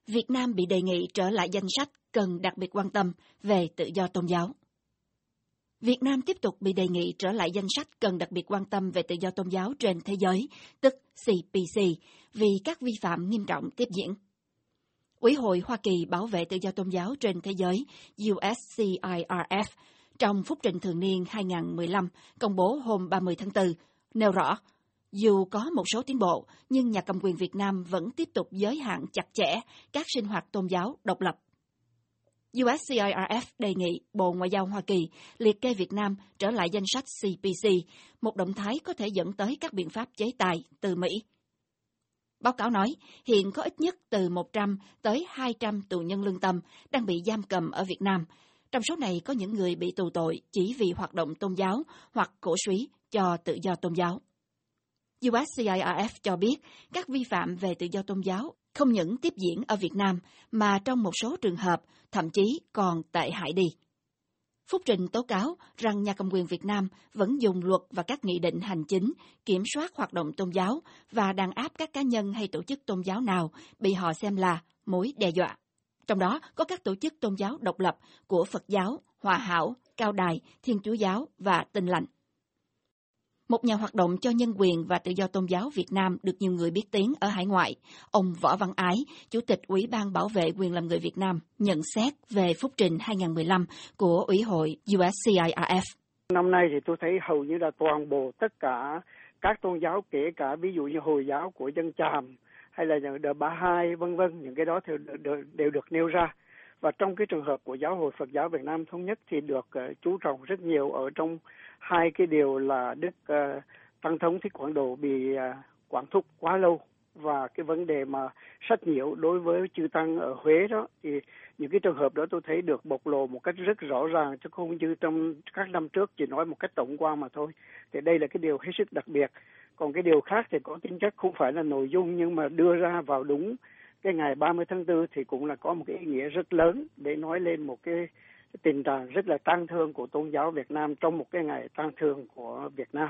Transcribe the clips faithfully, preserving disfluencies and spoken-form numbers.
Việt Nam bị đề nghị trở lại danh sách cần đặc biệt quan tâm về tự do tôn giáo. Việt Nam tiếp tục bị đề nghị trở lại danh sách cần đặc biệt quan tâm về tự do tôn giáo trên thế giới, tức C P C, vì các vi phạm nghiêm trọng tiếp diễn. Ủy hội Hoa Kỳ bảo vệ tự do tôn giáo trên thế giới U S C I R F trong phúc trình thường niên hai nghìn không trăm mười lăm công bố hôm ba mươi tháng tư nêu rõ, dù có một số tiến bộ, nhưng nhà cầm quyền Việt Nam vẫn tiếp tục giới hạn chặt chẽ các sinh hoạt tôn giáo độc lập. U S C I R F đề nghị Bộ Ngoại giao Hoa Kỳ liệt kê Việt Nam trở lại danh sách C P C, một động thái có thể dẫn tới các biện pháp chế tài từ Mỹ. Báo cáo nói, hiện có ít nhất từ một trăm tới hai trăm tù nhân lương tâm đang bị giam cầm ở Việt Nam. Trong số này có những người bị tù tội chỉ vì hoạt động tôn giáo hoặc cổ suý cho tự do tôn giáo. U S C I R F cho biết các vi phạm về tự do tôn giáo không những tiếp diễn ở Việt Nam, mà trong một số trường hợp thậm chí còn tệ hại đi. Phúc trình tố cáo rằng nhà cầm quyền Việt Nam vẫn dùng luật và các nghị định hành chính kiểm soát hoạt động tôn giáo và đàn áp các cá nhân hay tổ chức tôn giáo nào bị họ xem là mối đe dọa. Trong đó có các tổ chức tôn giáo độc lập của Phật giáo, Hòa Hảo, Cao Đài, Thiên Chúa giáo và Tin Lành. Một nhà hoạt động cho nhân quyền và tự do tôn giáo Việt Nam được nhiều người biết tiếng ở hải ngoại, ông Võ Văn Ái, Chủ tịch Ủy ban Bảo vệ quyền làm người Việt Nam, nhận xét về phúc trình hai nghìn không trăm mười lăm của Ủy hội U S C I R F. Năm nay thì tôi thấy hầu như là toàn bộ tất cả các tôn giáo, kể cả ví dụ như Hồi giáo của dân Chàm hay là The Baha'i vân vân, những cái đó thì đều được nêu ra. Và trong cái trường hợp của Giáo hội Phật giáo Việt Nam Thống nhất thì được uh, chú trọng rất nhiều ở trong hai cái điều là Đức uh, Tăng Thống Thích Quảng Độ bị uh, quản thúc quá lâu, và cái vấn đề mà sách nhiễu đối với chư Tăng ở Huế đó, thì những cái trường hợp đó tôi thấy được bộc lộ một cách rất rõ ràng, chứ không như trong các năm trước chỉ nói một cách tổng quan mà thôi. Thì đây là cái điều hết sức đặc biệt. Còn cái điều khác thì có tính chất không phải là nội dung, nhưng mà đưa ra vào đúng cái ngày ba mươi tháng tư thì cũng là có một cái ý nghĩa rất lớn để nói lên một cái, cái tình trạng rất là tang thương của tôn giáo Việt Nam trong một cái ngày tang thương của Việt Nam.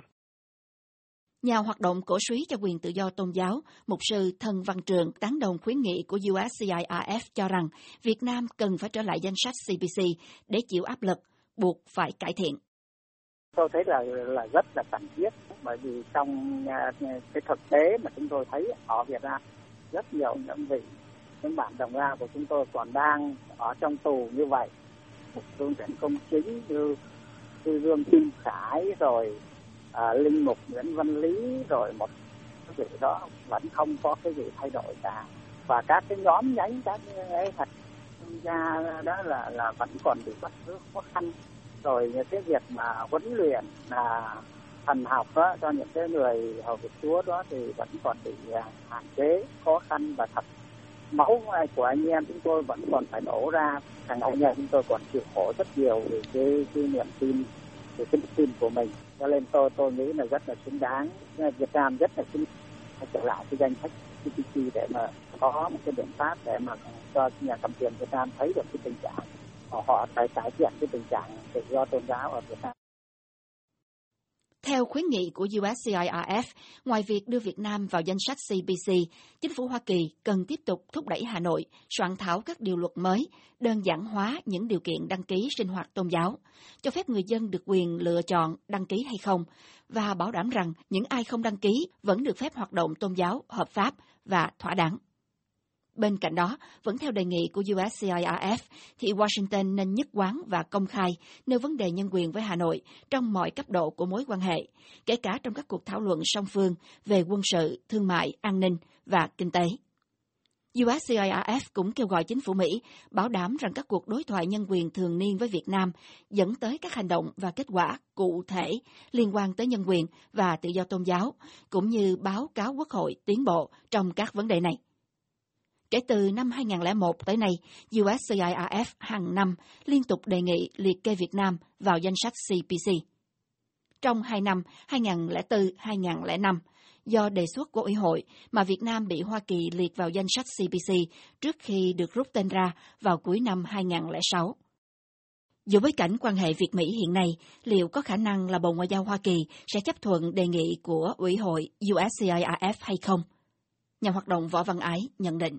Nhà hoạt động cổ suý cho quyền tự do tôn giáo, mục sư Thân Văn Trường tán đồng khuyến nghị của U S C I R F cho rằng Việt Nam cần phải trở lại danh sách C P C để chịu áp lực, buộc phải cải thiện. Tôi thấy là là rất là cần thiết, bởi vì trong cái thực tế mà chúng tôi thấy ở Việt Nam rất nhiều những vị những bạn đồng ra của chúng tôi còn đang ở trong tù như vậy, một phương tiện công chính như như Dương Kim Khải rồi à, linh mục Nguyễn Văn Lý rồi một cái vị đó vẫn không có cái gì thay đổi cả, và các cái nhóm nhánh các cái thật ra đó là là vẫn còn bị bắt giữ khó khăn, rồi cái việc mà huấn luyện là thần học đó cho những cái người hầu việc Chúa đó thì vẫn còn bị hạn chế, khó khăn, và thật máu của anh em chúng tôi vẫn còn phải đổ ra, thằng anh em chúng tôi còn chịu khổ rất nhiều vì cái, cái niềm tin, về cái niềm tin của mình, cho nên tôi tôi nghĩ là rất là xứng đáng, Việt Nam rất là xứng đáng trở lại cái danh sách C P C để mà có một cái biện pháp để mà cho nhà cầm quyền Việt Nam thấy được cái tình trạng họ họ phải cải thiện cái tình trạng tự do tôn giáo ở Việt Nam. Theo khuyến nghị của U S C I R F, ngoài việc đưa Việt Nam vào danh sách C P C, chính phủ Hoa Kỳ cần tiếp tục thúc đẩy Hà Nội soạn thảo các điều luật mới, đơn giản hóa những điều kiện đăng ký sinh hoạt tôn giáo, cho phép người dân được quyền lựa chọn đăng ký hay không, và bảo đảm rằng những ai không đăng ký vẫn được phép hoạt động tôn giáo hợp pháp và thỏa đáng. Bên cạnh đó, vẫn theo đề nghị của U S C I R F, thì Washington nên nhất quán và công khai nêu vấn đề nhân quyền với Hà Nội trong mọi cấp độ của mối quan hệ, kể cả trong các cuộc thảo luận song phương về quân sự, thương mại, an ninh và kinh tế. U S C I R F cũng kêu gọi chính phủ Mỹ bảo đảm rằng các cuộc đối thoại nhân quyền thường niên với Việt Nam dẫn tới các hành động và kết quả cụ thể liên quan tới nhân quyền và tự do tôn giáo, cũng như báo cáo Quốc hội tiến bộ trong các vấn đề này. Kể từ năm hai nghìn không trăm lẻ một tới nay, U S C I R F hàng năm liên tục đề nghị liệt kê Việt Nam vào danh sách C P C. Trong hai năm hai nghìn không trăm lẻ bốn đến hai nghìn không trăm lẻ năm, do đề xuất của Ủy hội mà Việt Nam bị Hoa Kỳ liệt vào danh sách C P C trước khi được rút tên ra vào cuối năm hai nghìn không trăm lẻ sáu. Dù bối cảnh quan hệ Việt-Mỹ hiện nay, liệu có khả năng là Bộ Ngoại giao Hoa Kỳ sẽ chấp thuận đề nghị của Ủy hội U S C I R F hay không? Nhà hoạt động Võ Văn Ái nhận định.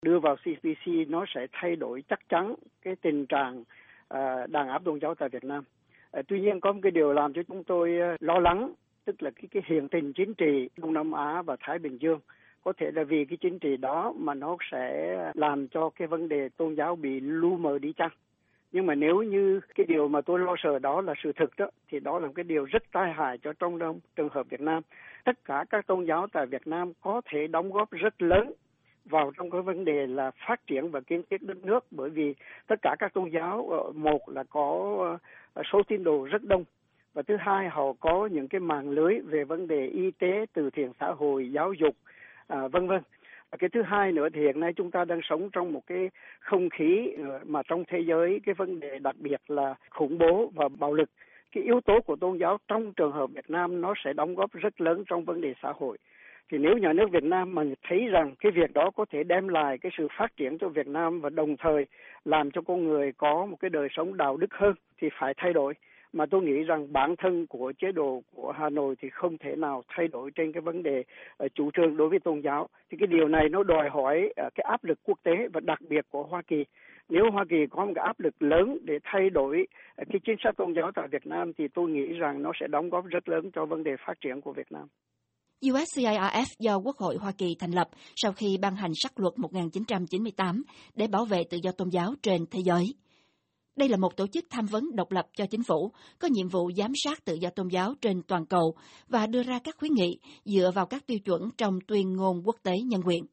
đưa vào xê pê xê nó sẽ thay đổi chắc chắn cái tình trạng uh, đàn áp tôn giáo tại Việt Nam. Uh, tuy nhiên có một cái điều làm cho chúng tôi uh, lo lắng, tức là cái, cái hiện tình chính trị Đông Nam Á và Thái Bình Dương. Có thể là vì cái chính trị đó mà nó sẽ làm cho cái vấn đề tôn giáo bị lu mờ đi chăng. Nhưng mà nếu như cái điều mà tôi lo sợ đó là sự thực đó, thì đó là một cái điều rất tai hại cho trong đông trường hợp Việt Nam. Tất cả các tôn giáo tại Việt Nam có thể đóng góp rất lớn vào trong cái vấn đề là phát triển và kiến thiết đất nước, bởi vì tất cả các tôn giáo, một là có số tín đồ rất đông, và thứ hai họ có những cái mạng lưới về vấn đề y tế, từ thiện xã hội, giáo dục, à, vân vân. Cái thứ hai nữa thì hiện nay chúng ta đang sống trong một cái không khí mà trong thế giới cái vấn đề đặc biệt là khủng bố và bạo lực. Cái yếu tố của tôn giáo trong trường hợp Việt Nam nó sẽ đóng góp rất lớn trong vấn đề xã hội. Thì nếu nhà nước Việt Nam mà thấy rằng cái việc đó có thể đem lại cái sự phát triển cho Việt Nam và đồng thời làm cho con người có một cái đời sống đạo đức hơn thì phải thay đổi. Mà tôi nghĩ rằng bản thân của chế độ của Hà Nội thì không thể nào thay đổi trên cái vấn đề uh, chủ trương đối với tôn giáo. Thì cái điều này nó đòi hỏi uh, cái áp lực quốc tế và đặc biệt của Hoa Kỳ. Nếu Hoa Kỳ có một cái áp lực lớn để thay đổi uh, cái chính sách tôn giáo tại Việt Nam thì tôi nghĩ rằng nó sẽ đóng góp rất lớn cho vấn đề phát triển của Việt Nam. u ét xê i rờ ép do Quốc hội Hoa Kỳ thành lập sau khi ban hành sắc luật một nghìn chín trăm chín mươi tám để bảo vệ tự do tôn giáo trên thế giới. Đây là một tổ chức tham vấn độc lập cho chính phủ, có nhiệm vụ giám sát tự do tôn giáo trên toàn cầu và đưa ra các khuyến nghị dựa vào các tiêu chuẩn trong tuyên ngôn quốc tế nhân quyền.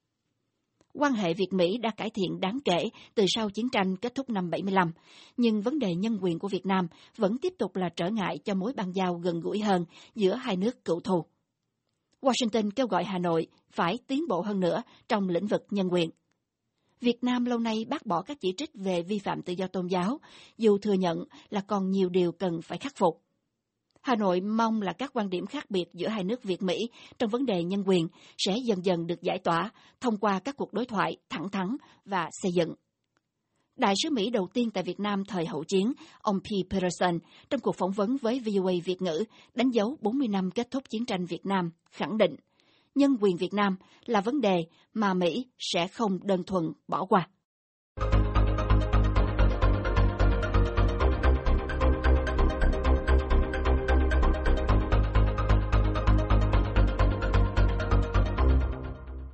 Quan hệ Việt-Mỹ đã cải thiện đáng kể từ sau chiến tranh kết thúc năm bảy mươi lăm, nhưng vấn đề nhân quyền của Việt Nam vẫn tiếp tục là trở ngại cho mối bang giao gần gũi hơn giữa hai nước cựu thù. Washington kêu gọi Hà Nội phải tiến bộ hơn nữa trong lĩnh vực nhân quyền. Việt Nam lâu nay bác bỏ các chỉ trích về vi phạm tự do tôn giáo, dù thừa nhận là còn nhiều điều cần phải khắc phục. Hà Nội mong là các quan điểm khác biệt giữa hai nước Việt-Mỹ trong vấn đề nhân quyền sẽ dần dần được giải tỏa thông qua các cuộc đối thoại thẳng thắn và xây dựng. Đại sứ Mỹ đầu tiên tại Việt Nam thời hậu chiến, ông P. Peterson, trong cuộc phỏng vấn với vê o a Việt ngữ, đánh dấu bốn mươi năm kết thúc chiến tranh Việt Nam, khẳng định nhân quyền Việt Nam là vấn đề mà Mỹ sẽ không đơn thuần bỏ qua.